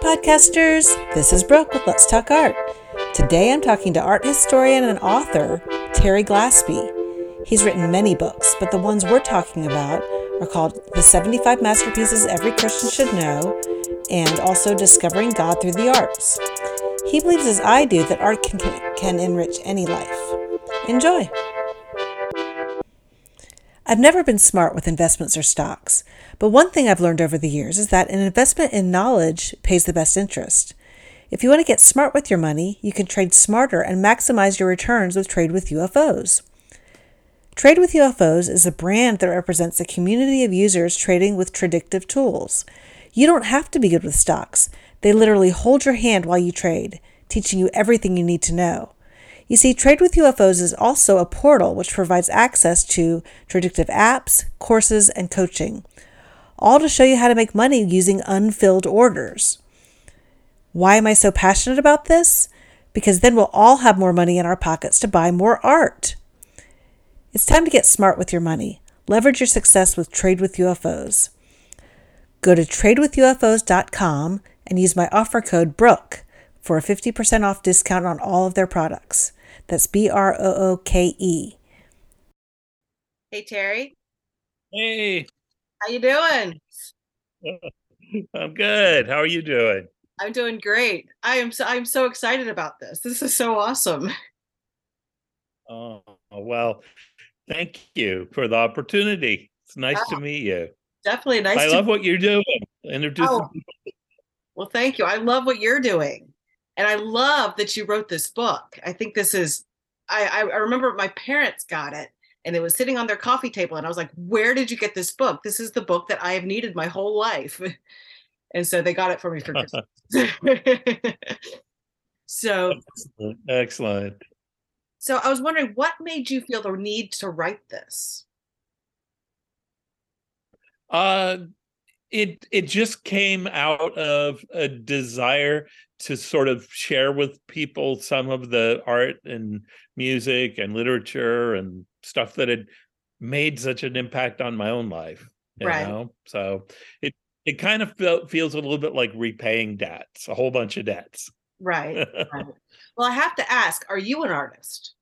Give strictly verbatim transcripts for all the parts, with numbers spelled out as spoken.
podcasters. This is Brooke with Let's Talk Art. Today I'm talking to art historian and author Terry Glaspie. He's written many books, but the ones we're talking about are called The seventy-five Masterpieces Every Christian Should Know and also Discovering God Through the Arts. He believes, as I do, that art can, can, can enrich any life. Enjoy! I've never been smart with investments or stocks, but one thing I've learned over the years is that an investment in knowledge pays the best interest. If you want to get smart with your money, you can trade smarter and maximize your returns with Trade with U F Os. Trade with U F Os is a brand that represents a community of users trading with tradictive tools. You don't have to be good with stocks. They literally hold your hand while you trade, teaching you everything you need to know. You see, Trade with U F Os is also a portal which provides access to predictive apps, courses, and coaching, all to show you how to make money using unfilled orders. Why am I so passionate about this? Because then we'll all have more money in our pockets to buy more art. It's time to get smart with your money. Leverage your success with Trade with U F Os. Go to trade with U F Os dot com and use my offer code Brooke for a fifty percent off discount on all of their products. That's B R O O K E. Hey, Terry. Hey. How you doing? I'm good. How are you doing? I'm doing great. I am so, I'm so excited about this. This is so awesome. Oh, well, thank you for the opportunity. It's nice yeah, to meet you. Definitely nice I to love what you're doing. Introducing oh. people. Well, thank you. I love what you're doing. And I love that you wrote this book. I think this is, I, I remember my parents got it and it was sitting on their coffee table. And I was like, where did you get this book? This is the book that I have needed my whole life. And so they got it for me for Christmas. so excellent. excellent. So I was wondering, what made you feel the need to write this? Uh, it it just came out of a desire to sort of share with people some of the art and music and literature and stuff that had made such an impact on my own life. You right. know, so it it kind of felt, feels a little bit like repaying debts, a whole bunch of debts. Right. right. Well, I have to ask, are you an artist?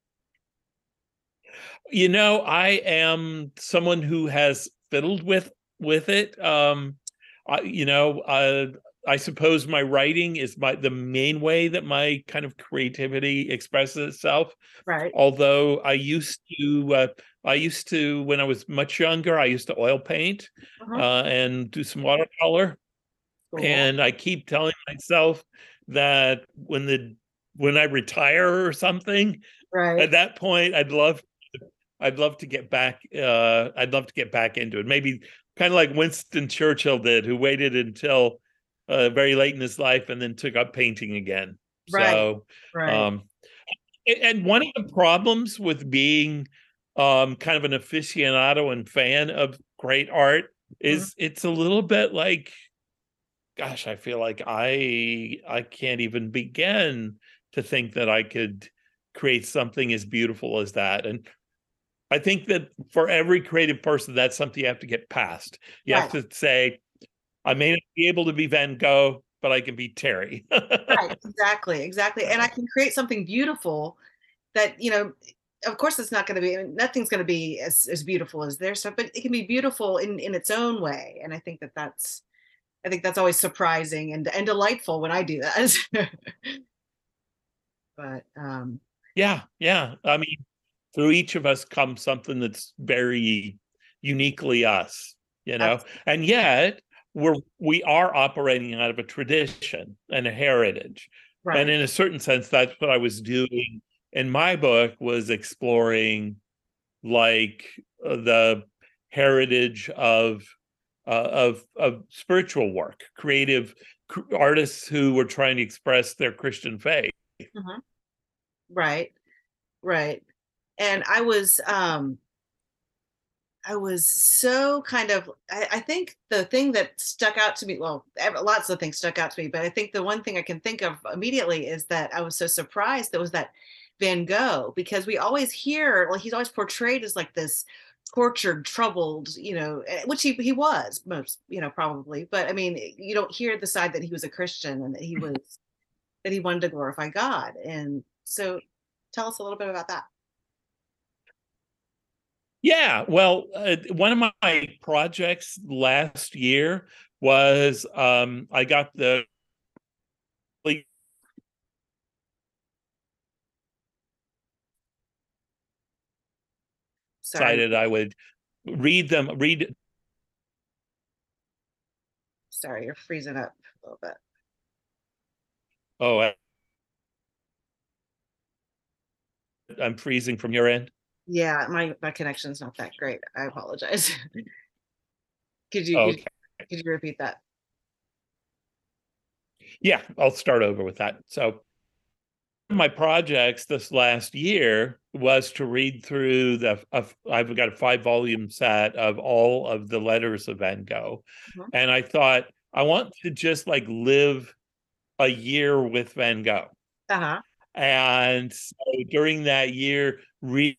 You know, I am someone who has fiddled with with it. Um, I, you know, uh, I suppose my writing is my the main way that my kind of creativity expresses itself. Right. Although I used to, uh, I used to when I was much younger, I used to oil paint uh-huh. uh, and do some watercolor. Cool. And I keep telling myself that when the when I retire or something, right. at that point, I'd love. I'd love to get back. Uh, I'd love to get back into it. Maybe kind of like Winston Churchill did, who waited until uh, very late in his life and then took up painting again. Right. So, right. Um, and one of the problems with being um, kind of an aficionado and fan of great art is mm-hmm. it's a little bit like, gosh, I feel like I I can't even begin to think that I could create something as beautiful as that. And I think that for every creative person, that's something you have to get past. You right. have to say, I may not be able to be Van Gogh, but I can be Terry. Right, exactly, exactly. And I can create something beautiful that, you know, of course it's not going to be, nothing's going to be as, as beautiful as their stuff, but it can be beautiful in, in its own way. And I think that that's, I think that's always surprising and, and delightful when I do that. but, um, yeah, yeah. I mean, through each of us comes something that's very uniquely us, you know, absolutely. And yet we're, we are operating out of a tradition and a heritage. Right. And in a certain sense, that's what I was doing in my book, was exploring like uh, the heritage of, uh, of, of spiritual work, creative cr- artists who were trying to express their Christian faith. Mm-hmm. Right, right. And I was, um, I was so kind of, I, I think the thing that stuck out to me, well, lots of things stuck out to me, but I think the one thing I can think of immediately is that I was so surprised that was that Van Gogh, because we always hear, like, he's always portrayed as like this tortured, troubled, you know, eh, which he he was most, you know, probably. But I mean, you don't hear the side that he was a Christian and that he was that he wanted to glorify God. And so, tell us a little bit about that. Yeah, well, uh, one of my projects last year was um, I got the Sorry, decided I would read them, read. sorry, you're freezing up a little bit. Oh, I, I'm freezing from your end. Yeah, my my connection's not that great. I apologize. could you could, Okay. could you repeat that? Yeah, I'll start over with that. So my projects this last year was to read through the uh, I've got a five volume set of all of the letters of Van Gogh. Mhm. And I thought I want to just like live a year with Van Gogh. Uh-huh. And so during that year, read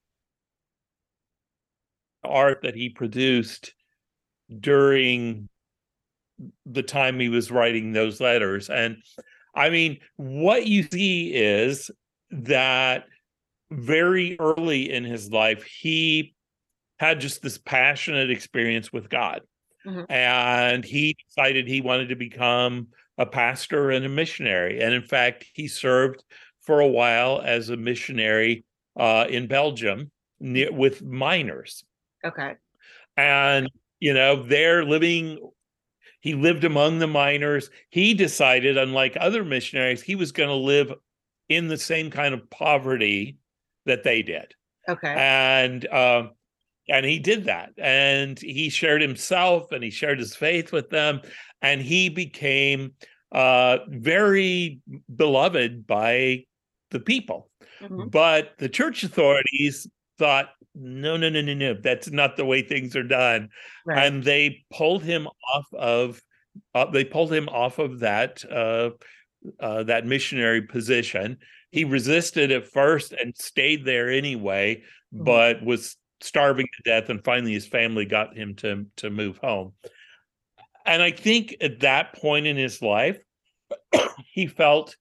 art that he produced during the time he was writing those letters. And I mean, what you see is that very early in his life, he had just this passionate experience with God. Mhm. And he decided he wanted to become a pastor and a missionary. And in fact, he served for a while as a missionary uh, in Belgium near, with miners. Okay. And, you know, they're living, he lived among the miners. He decided, unlike other missionaries, he was going to live in the same kind of poverty that they did. Okay. And, um, and he did that. And he shared himself and he shared his faith with them. And he became uh, very beloved by the people. Mm-hmm. But the church authorities thought, no, no, no, no, no, that's not the way things are done. Right. And they pulled him off of, uh, they pulled him off of that, uh, uh, that missionary position. He resisted at first and stayed there anyway, mm-hmm. but was starving to death, and finally his family got him to to move home. And I think at that point in his life, he felt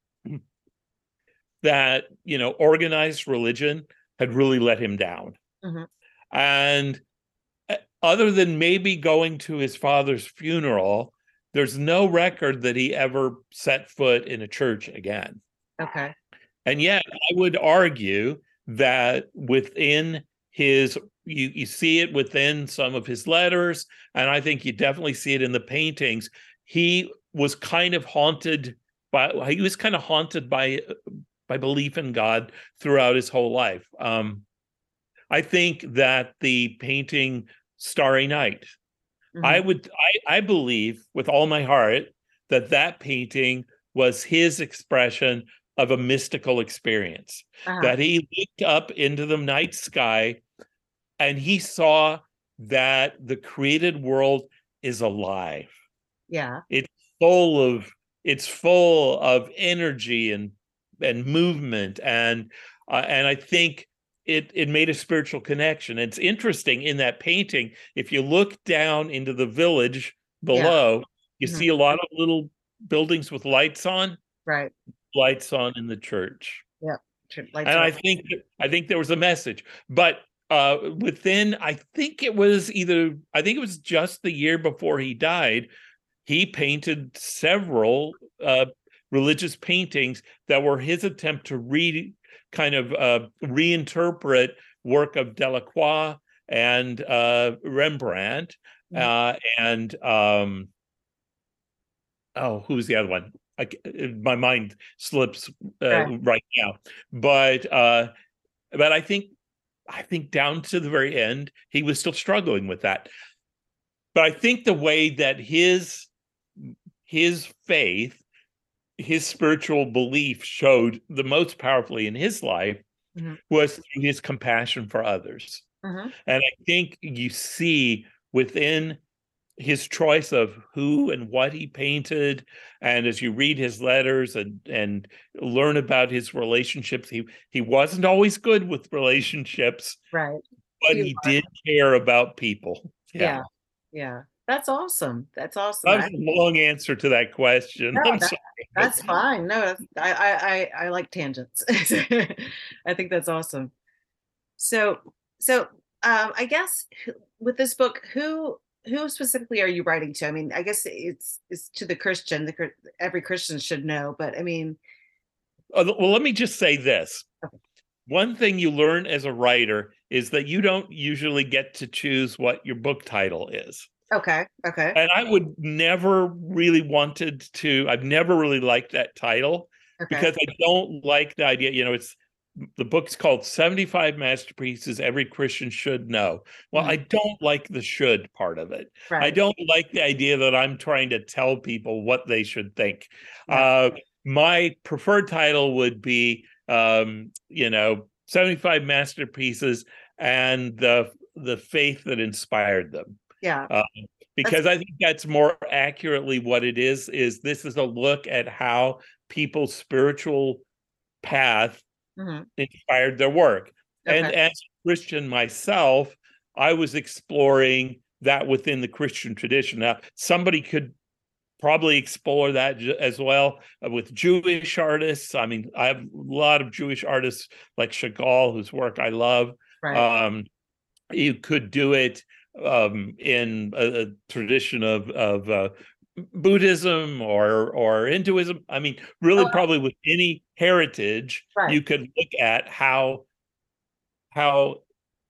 that, you know, organized religion had really let him down. Mm-hmm. And other than maybe going to his father's funeral, there's no record that he ever set foot in a church again. Okay. And yet I would argue that within his, you, you see it within some of his letters, and I think you definitely see it in the paintings. He was kind of haunted by, he was kind of haunted by, by belief in God throughout his whole life. Um, I think that the painting Starry Night, mm-hmm. I would, I, I believe with all my heart that that painting was his expression of a mystical experience, uh-huh. that he looked up into the night sky and he saw that the created world is alive. Yeah. It's full of, it's full of energy and, and movement. And, uh, and I think it, it made a spiritual connection. It's interesting in that painting, if you look down into the village below, yeah. you mm-hmm. see a lot of little buildings with lights on. Right. Lights on in the church. Yeah. Lights and on. I think I think there was a message. But uh, within, I think it was either, I think it was just the year before he died, he painted several uh, religious paintings that were his attempt to re kind of uh, reinterpret work of Delacroix and uh, Rembrandt. Mm-hmm. uh, and um, oh, who's the other one? I, my mind slips uh, right. right now, but uh, but I think I think down to the very end, he was still struggling with that. But I think the way that his his faith, his spiritual belief showed the most powerfully in his life mm-hmm. was through his compassion for others. Mm-hmm. And I think you see within his choice of who and what he painted, and as you read his letters and and learn about his relationships, he he wasn't always good with relationships, right? but You he are. did care about people. Yeah. Yeah. Yeah. That's awesome. That's awesome. That was I, a long answer to that question. no, I'm that, sorry. that's fine. No, that's, I, I, I, I like tangents. I think that's awesome. So, so, um, I guess who- with this book, who, who specifically are you writing to? I mean, I guess it's, it's to the Christian, the, Chri- every Christian should know, but I mean, Uh, Well, let me just say this. One thing you learn as a writer is that you don't usually get to choose what your book title is. okay. Okay. And I would never really wanted to, I've never really liked that title Okay. because I don't like the idea, you know, it's the book's called seventy-five Masterpieces Every Christian Should Know. Well, Mhm. I don't like the should part of it. I Right. don't like the idea that I'm trying to tell people what they should think. Yeah. Uh, my preferred title would be, um, you know, seventy-five Masterpieces and the the faith that inspired them. Yeah. Uh, because I think that's more accurately what it is, is this is a look at how people's spiritual path Mhm. inspired their work. And Okay. as a Christian myself, I was exploring that within the Christian tradition. Now, somebody could probably explore that j- as well uh, with Jewish artists. I mean, I have a lot of Jewish artists like Chagall, whose work I love. Right. Um, you could do it um, in a, a tradition of of uh, Buddhism or or Hinduism. I mean, really, Oh, probably with any heritage, right. you could look at how how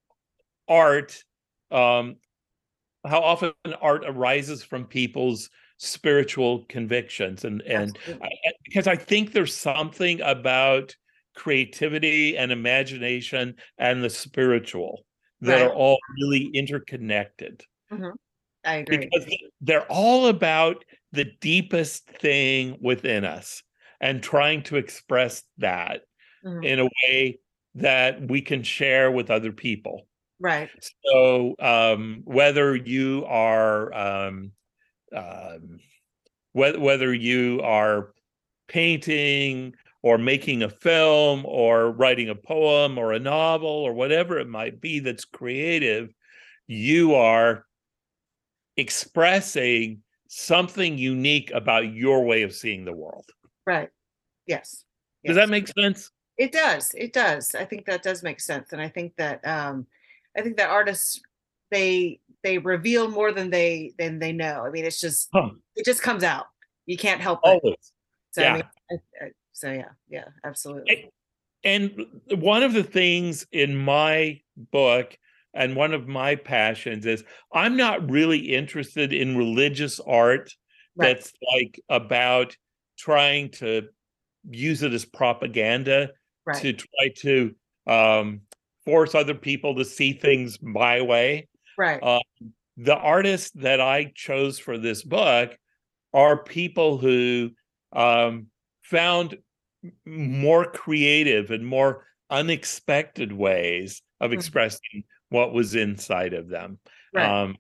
art, um, how often art arises from people's spiritual convictions, and and Absolutely. I, because I think there's something about creativity and imagination and the spiritual that Right. are all really interconnected Mhm. I agree. because they're all about the deepest thing within us and trying to express that Mhm. in a way that we can share with other people. Right. So um, whether you are um, um, whether whether you are painting or making a film or writing a poem or a novel or whatever it might be that's creative, you are expressing something unique about your way of seeing the world. Right. Yes. Does that Yes. make sense? It does. It does. I think that does make sense. And I think that um I think that artists they they reveal more than they than they know. I mean, it's just Huh. it just comes out. You can't help it. Always. So I mean, Yeah. I, I, so yeah, yeah, absolutely. And one of the things in my book and one of my passions is I'm not really interested in religious art Right. that's like about trying to use it as propaganda Right. to try to um, force other people to see things my way. Right. Uh, the artists that I chose for this book are people who um, found more creative and more unexpected ways of Mhm. expressing what was inside of them. Right. Um,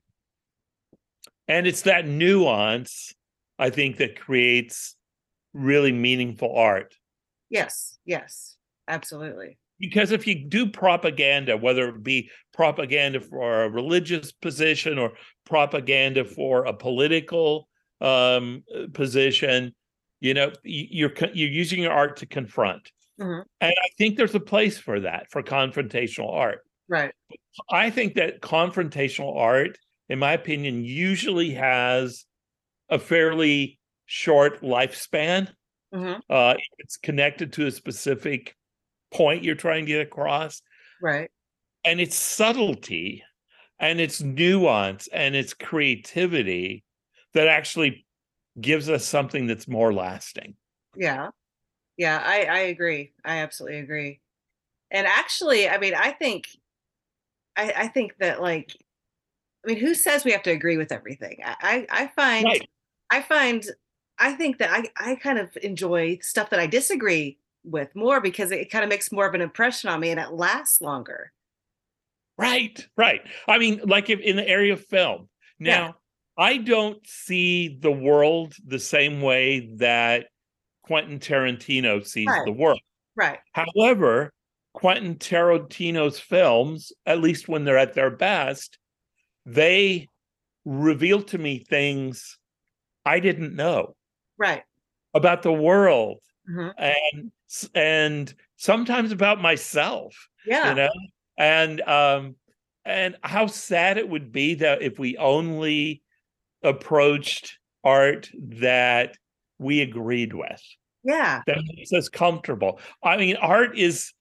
and it's that nuance, I think, that creates really meaningful art. Yes. Yes. Absolutely. Because if you do propaganda, whether it be propaganda for a religious position or propaganda for a political um, position, you know, you're you're using your art to confront. Mhm. And I think there's a place for that, for confrontational art. Right. I think that confrontational art, in my opinion, usually has a fairly short lifespan. Mhm. Uh, it's connected to a specific point you're trying to get across. Right. And its subtlety and its nuance and its creativity that actually gives us something that's more lasting. Yeah. Yeah, I I agree. I absolutely agree. And actually, I mean, I think I I think that like I mean, who says we have to agree with everything? I I, I find Right. I find I think that I I kind of enjoy stuff that I disagree with more because it kind of makes more of an impression on me and it lasts longer. Right. Right. I mean, like if in the area of film. Yeah. Now, I don't see the world the same way that Quentin Tarantino sees Right. the world. Right. However, Quentin Tarantino's films, at least when they're at their best, they reveal to me things I didn't know Right. about the world, Mhm. and and sometimes about myself, Yeah. you know, and um, and how sad it would be that if we only approached art that we agreed with, Yeah. that makes us comfortable. I mean, art is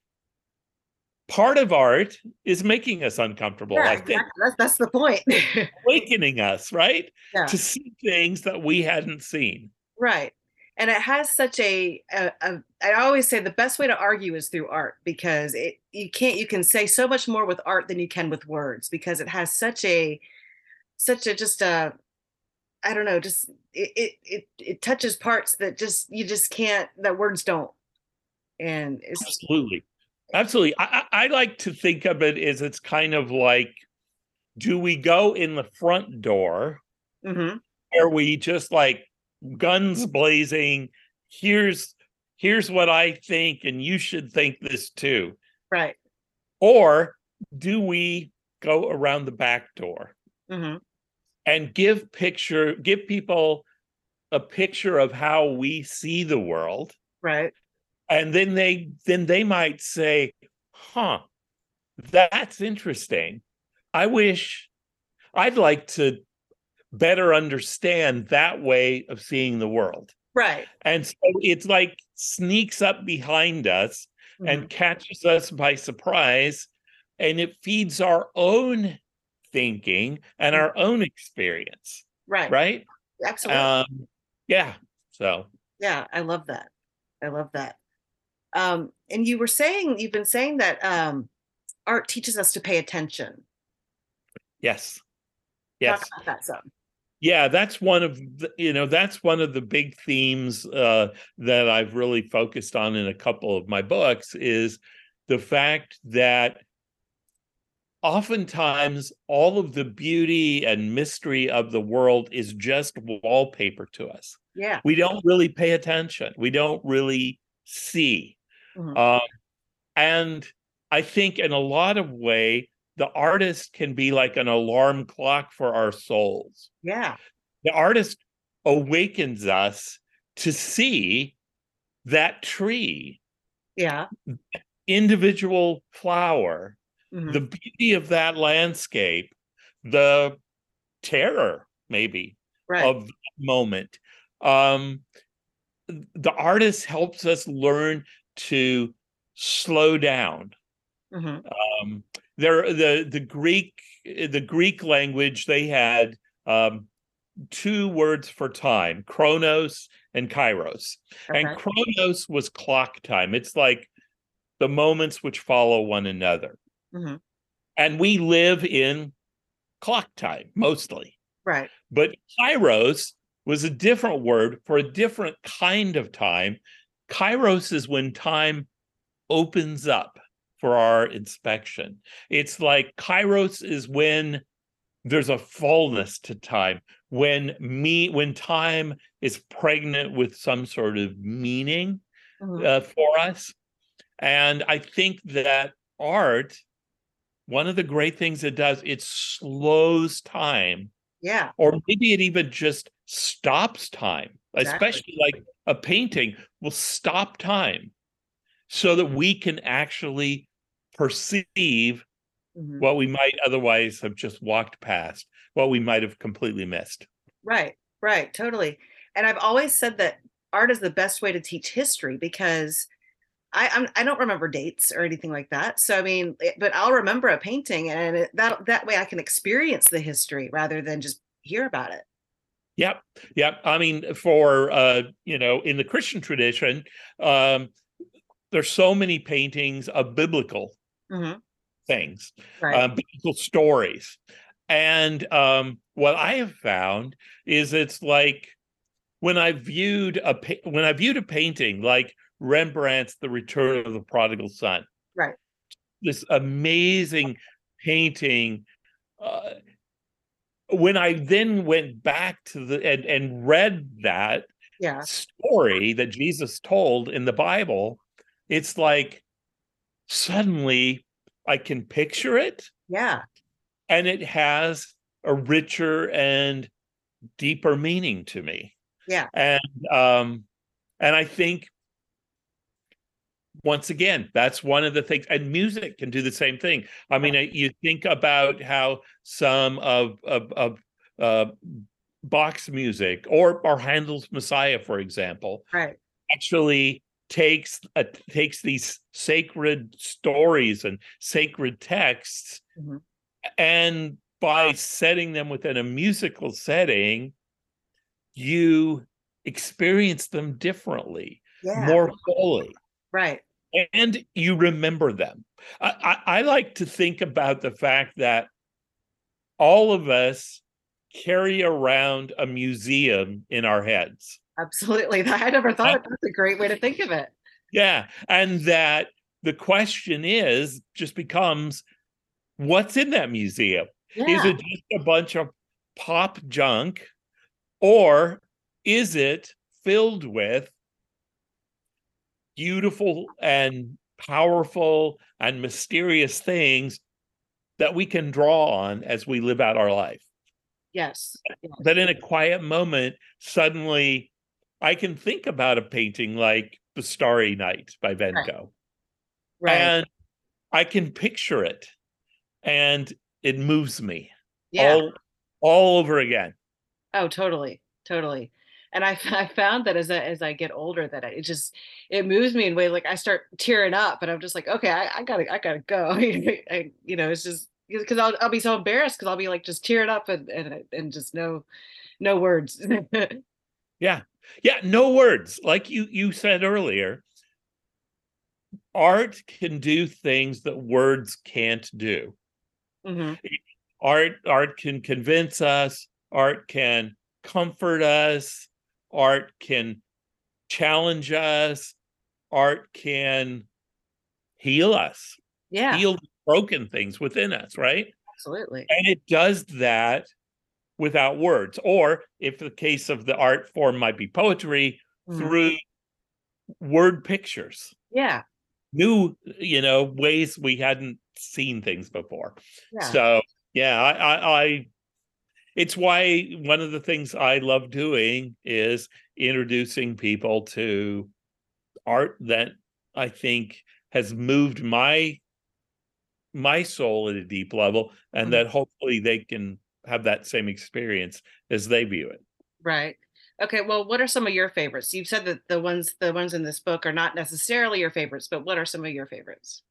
part of art is making us uncomfortable. Yeah, I think exactly. That's that's the point. awakening us, right, Yeah. to see things that we hadn't seen. Right. And it has such a, a, a I always say the best way to argue is through art, because it you can't you can say so much more with art than you can with words, because it has such a such a just a I don't know, just it it it, it touches parts that just you just can't that words don't. And it's Absolutely. Absolutely. I, I I like to think of it as it's kind of like, do we go in the front door? Mhm. Are we just like guns blazing? Here's here's what I think, and you should think this too. Right. Or do we go around the back door Mhm. and give picture, give people a picture of how we see the world, Right. and then they then they might say, "Huh, that's interesting. I wish I'd like to better understand that way of seeing the world." Right. And so it's like sneaks up behind us and Mhm. catches us by surprise, and it feeds our own thinking and Mhm. our own experience, Right. right? Absolutely. Um, yeah. So Yeah, I love that. I love that. Um, and you were saying you've been saying that um, art teaches us to pay attention. yes, Talk yes. about that some. Yeah, that's one of the, you know, that's one of the big themes uh, that I've really focused on in a couple of my books, is the fact that oftentimes all of the beauty and mystery of the world is just wallpaper to us. Yeah. We don't really pay attention. We don't really see. Mhm. Um, and I think in a lot of way, the artist can be like an alarm clock for our souls. Yeah. The artist awakens us to see that tree, Yeah. individual flower, Mhm. the beauty of that landscape, the terror, maybe, Right. of that moment. Um, the artist helps us learn to slow down. Mhm. Um, there, the the Greek the Greek language, they had um, two words for time: chronos and kairos. And Okay. chronos was clock time. It's like the moments which follow one another. Mhm. And we live in clock time mostly. Right. But kairos was a different word for a different kind of time. Kairos is when time opens up for our inspection. It's like kairos is when there's a fullness to time, when me when time is pregnant with some sort of meaning Mhm. uh, for us. And I think that art, one of the great things it does, it slows time, Yeah. or maybe it even just stops time, Exactly. especially like a painting will stop time so that we can actually perceive Mhm. what we might otherwise have just walked past, what we might have completely missed. Right. Right. Totally. And I've always said that art is the best way to teach history, because I I'm, I don't remember dates or anything like that. So I mean, it, but I'll remember a painting, and it, that that way I can experience the history rather than just hear about it. Yep, yep. I mean, for uh, you know, in the Christian tradition, um, there's so many paintings of biblical Mhm. things, Right. uh, biblical stories, and um, what I have found is it's like when I viewed a pa- when I viewed a painting like Rembrandt's The Return of the Prodigal Son, Right. this amazing painting. Uh, when I then went back to the and, and read that Yeah. story that Jesus told in the Bible, it's like suddenly I can picture it, Yeah. and it has a richer and deeper meaning to me. Yeah. And um, and I think, once again, that's one of the things, and music can do the same thing. I mean, you think about how some of of, of uh, Bach's music, or or Handel's Messiah, for example, Right. actually takes uh, takes these sacred stories and sacred texts, Mm-hmm. and by setting them within a musical setting, you experience them differently, Yeah. more fully. Right. And you remember them. I, I, I like to think about the fact that all of us carry around a museum in our heads. Absolutely. I never thought of that's a great way to think of it. Yeah. And that the question is, just becomes, what's in that museum? Yeah. Is it just a bunch of pop junk, or is it filled with beautiful and powerful and mysterious things that we can draw on as we live out our life? Yes. Yes. That in a quiet moment, suddenly I can think about a painting like The Starry Night by Van Right. Gogh. Right. And I can picture it, and it moves me Yeah. all, all over again. Oh, totally. Totally. And I, I found that as I, as I get older, that I, it just, it moves me in a way, like I start tearing up, and I'm just like, okay, I, I gotta, I gotta go. I, you know, it's just because I'll, I'll be so embarrassed, because I'll be like just tearing up, and, and, and just no, no words. Yeah. Yeah. No words. Like you, you said earlier, art can do things that words can't do. Mm-hmm. Art, art can convince us. Art can comfort us. Art can challenge us. Art can heal us, Yeah, heal broken things within us, right? absolutely. And it does that without words, or if the case of the art form might be poetry, Mhm. through word pictures, Yeah, new, you know, ways we hadn't seen things before. yeah, So yeah, I, I, I, it's why one of the things I love doing is introducing people to art that I think has moved my my soul at a deep level, and Mhm. that hopefully they can have that same experience as they view it. right. Okay, well, what are some of your favorites? You've said that the ones the ones in this book are not necessarily your favorites, but what are some of your favorites?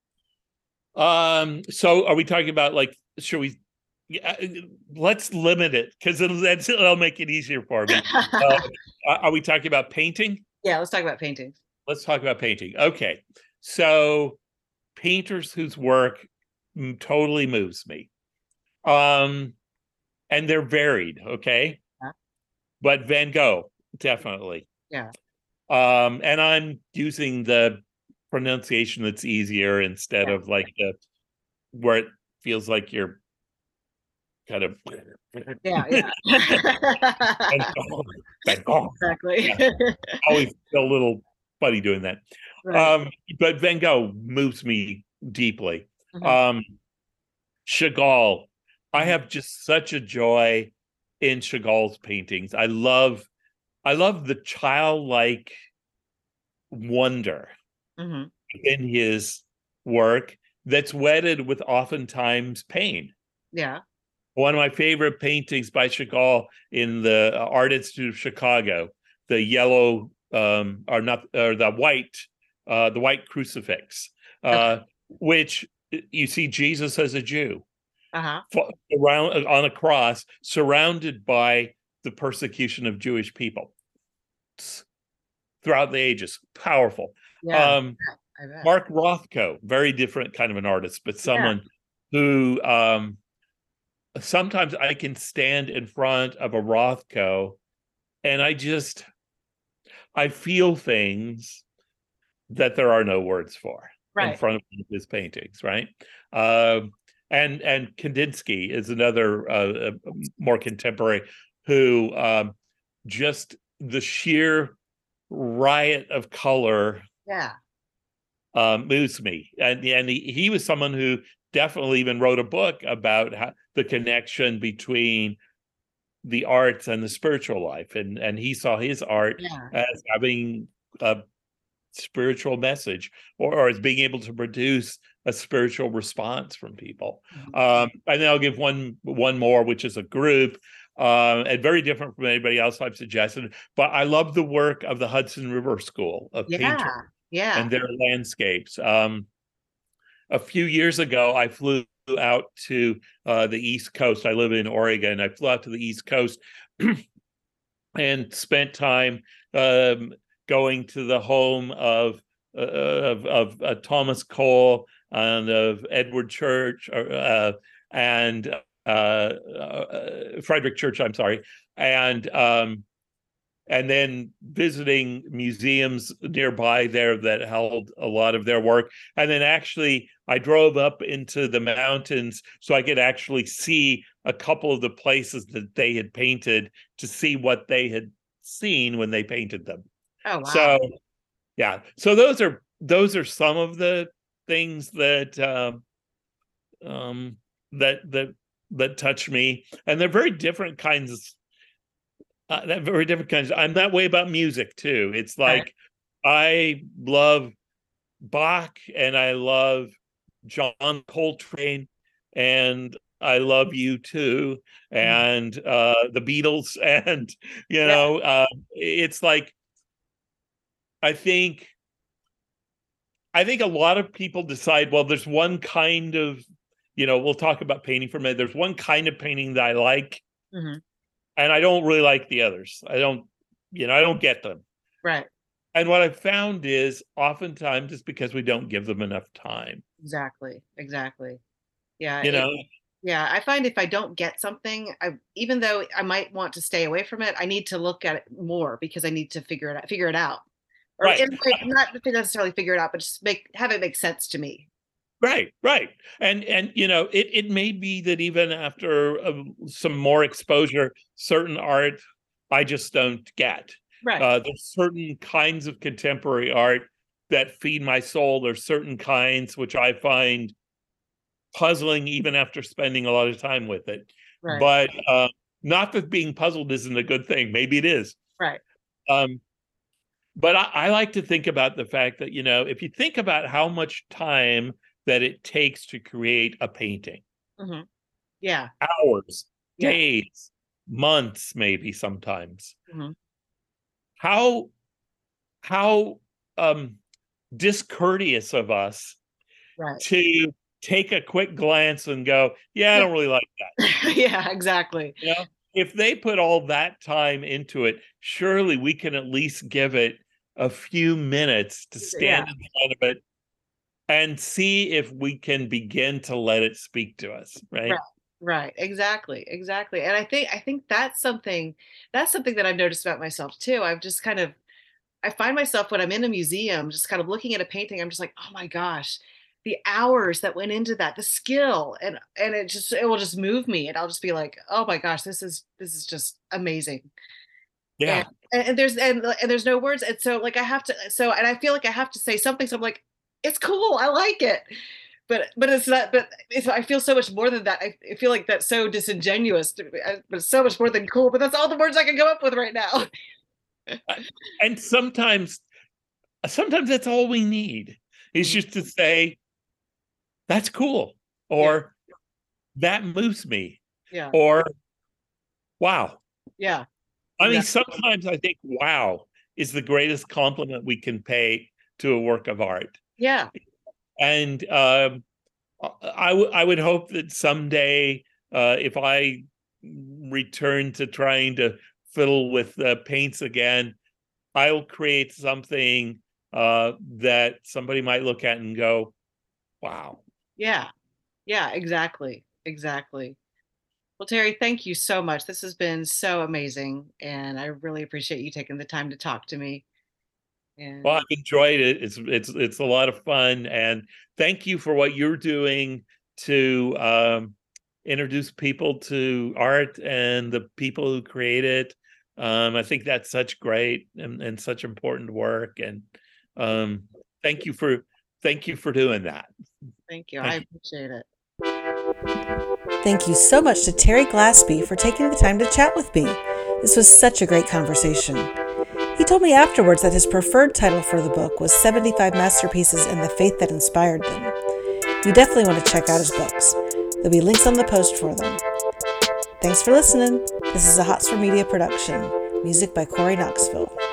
Um, so are we talking about, like, should we? Yeah, let's limit it, because it'll that's, it'll make it easier for me. Uh, are we talking about painting? Yeah, let's talk about painting. Let's talk about painting. Okay, so painters whose work totally moves me, um, and they're varied. Okay, Yeah. but Van Gogh, definitely. Yeah. Um, and I'm using the pronunciation that's easier, instead Yeah. of like the where it feels like you're kind of Yeah, yeah. Van Gogh, Van Gogh. Exactly. Yeah, I always feel a little funny doing that. Right. Um, but Van Gogh moves me deeply. Mhm. Um, Chagall, I Mhm. have just such a joy in Chagall's paintings. I love, I love the childlike wonder Mhm. in his work that's wedded with oftentimes pain. Yeah. One of my favorite paintings by Chagall in the Art Institute of Chicago, the yellow, um, or not, or the white, uh, the white crucifix, uh, Okay. which you see Jesus as a Jew Uh-huh. around on a cross, surrounded by the persecution of Jewish people throughout the ages. Powerful. Yeah. Um, I bet. Mark Rothko, very different kind of an artist, but Yeah. someone who um, sometimes I can stand in front of a Rothko and I just, I feel things that there are no words for in Right. front of his paintings, right? Um, and and Kandinsky is another uh, uh, more contemporary, who um, just the sheer riot of color Yeah. uh, moves me. And, and he, he was someone who definitely even wrote a book about how, the connection between the arts and the spiritual life. And, and he saw his art Yeah. as having a spiritual message, or, or as being able to produce a spiritual response from people. Mhm. Um, and then I'll give one one more, which is a group, uh, and very different from anybody else I've suggested. But I love the work of the Hudson River School of Yeah. Painters Yeah. and their landscapes. Um, a few years ago, I flew out to uh, the East Coast. I live in Oregon. I flew out to the East Coast and spent time um, going to the home of uh, of, of uh, Thomas Cole and of Edward Church uh, and uh, uh, Frederick Church. I'm sorry, and um, and then visiting museums nearby there that held a lot of their work. And then actually, I drove up into the mountains so I could actually see a couple of the places that they had painted, to see what they had seen when they painted them. Oh, wow. So, yeah. So those are those are some of the things that um, um, that that that touch me, and they're very different kinds of. Uh, that very different kinds. I'm that way about music too. It's like right. I love Bach and I love John Coltrane and I love U two and uh, the Beatles, and you know, yeah. uh, it's like I think I think a lot of people decide, well, there's one kind of, you know, we'll talk about painting for a minute. There's one kind of painting that I like. Mm-hmm. And I don't really like the others. I don't, you know, I don't get them. Right. And what I've found is oftentimes it's because we don't give them enough time. Exactly. Exactly. Yeah. You it, know? Yeah. I find if I don't get something, I, even though I might want to stay away from it, I need to look at it more because I need to figure it out, figure it out. Or right. in, not necessarily figure it out, but just make, have it make sense to me. Right, right. And, and you know, it, it may be that even after uh, some more exposure, certain art I just don't get. Right. Uh, there's certain kinds of contemporary art that feed my soul. There's certain kinds which I find puzzling even after spending a lot of time with it. Right. But uh, not that being puzzled isn't a good thing. Maybe it is. Right. Um, but I, I like to think about the fact that, you know, if you think about how much time that it takes to create a painting. Mm-hmm. Yeah. Hours, yeah. days, months, maybe sometimes. Mm-hmm. How, how um, discourteous of us right. to take a quick glance and go, yeah, I don't really like that. yeah, exactly. You know, if they put all that time into it, surely we can at least give it a few minutes to stand yeah. in front of it and see if we can begin to let it speak to us, right? Right, right, exactly, exactly. And I think I think that's something that's something that I've noticed about myself too. I've just kind of I find myself when I'm in a museum, just kind of looking at a painting, I'm just like, oh my gosh, the hours that went into that, the skill, and and it just it will just move me, and I'll just be like, oh my gosh, this is this is just amazing. Yeah. And, and there's and, and there's no words, and so like I have to so and I feel like I have to say something. So I'm like, it's cool. I like it. But but it's not, but it's, I feel so much more than that. I, I feel like that's so disingenuous, to, but it's so much more than cool. But that's all the words I can come up with right now. And sometimes, sometimes that's all we need is just to say, that's cool. Or yeah. that moves me. Yeah. Or, wow. Yeah. I mean, exactly. Sometimes I think, wow, is the greatest compliment we can pay to a work of art. Yeah. And um, I, w- I would hope that someday, uh, if I return to trying to fiddle with uh, paints again, I'll create something uh, that somebody might look at and go, wow. Yeah. Yeah, exactly. Exactly. Well, Terry, thank you so much. This has been so amazing. And I really appreciate you taking the time to talk to me. And well, I've enjoyed it. It's it's it's a lot of fun, and thank you for what you're doing to um, introduce people to art and the people who create it. Um, I think that's such great and, and such important work. And um, thank you for thank you for doing that. Thank you. Thank I you. appreciate it. Thank you so much to Terry Glaspie for taking the time to chat with me. This was such a great conversation. He told me afterwards that his preferred title for the book was seventy-five Masterpieces and the Faith That Inspired Them. You definitely want to check out his books. There'll be links on the post for them. Thanks for listening. This is a Hotspur Media production. Music by Corey Knoxville.